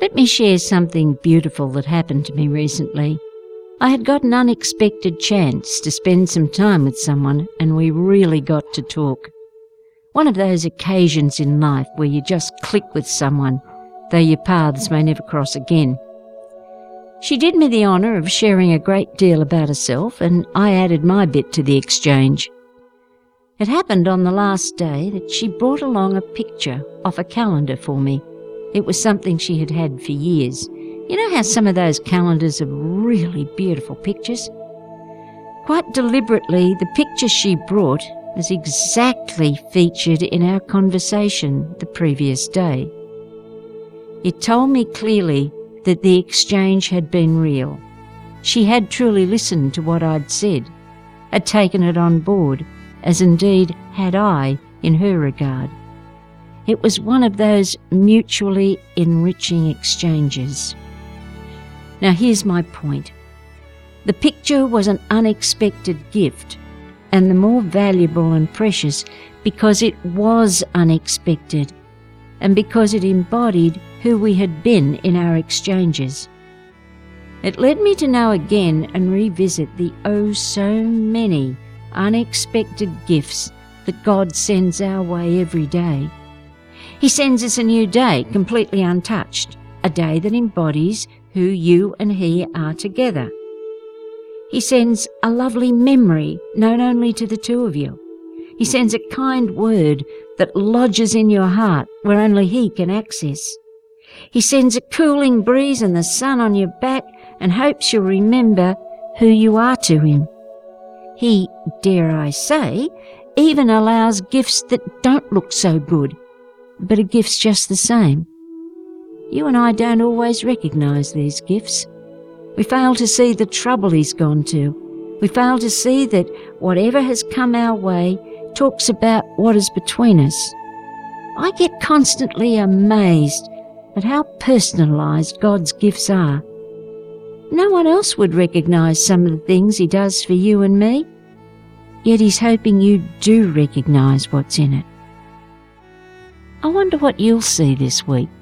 Let me share something beautiful that happened to me recently. I had got an unexpected chance to spend some time with someone, and we really got to talk. One of those occasions in life where you just click with someone, though your paths may never cross again. She did me the honour of sharing a great deal about herself, and I added my bit to the exchange. It happened on the last day that she brought along a picture off a calendar for me. It was something she had had for years. You know how some of those calendars have really beautiful pictures? Quite deliberately, the picture she brought was exactly featured in our conversation the previous day. It told me clearly that the exchange had been real. She had truly listened to what I'd said, had taken it on board, as indeed had I in her regard. It was one of those mutually enriching exchanges. Now here's my point. The picture was an unexpected gift, and the more valuable and precious because it was unexpected, and because it embodied who we had been in our exchanges. It led me to know again and revisit the oh so many unexpected gifts that God sends our way every day. He sends us a new day, completely untouched, a day that embodies who you and He are together. He sends a lovely memory known only to the two of you. He sends a kind word that lodges in your heart where only He can access. He sends a cooling breeze and the sun on your back and hopes you'll remember who you are to Him. He, dare I say, even allows gifts that don't look so good, but are gifts just the same. You and I don't always recognise these gifts. We fail to see the trouble He's gone to. We fail to see that whatever has come our way talks about what is between us. I get constantly amazed at how personalised God's gifts are. No one else would recognise some of the things He does for you and me, yet He's hoping you do recognise what's in it. I wonder what you'll see this week.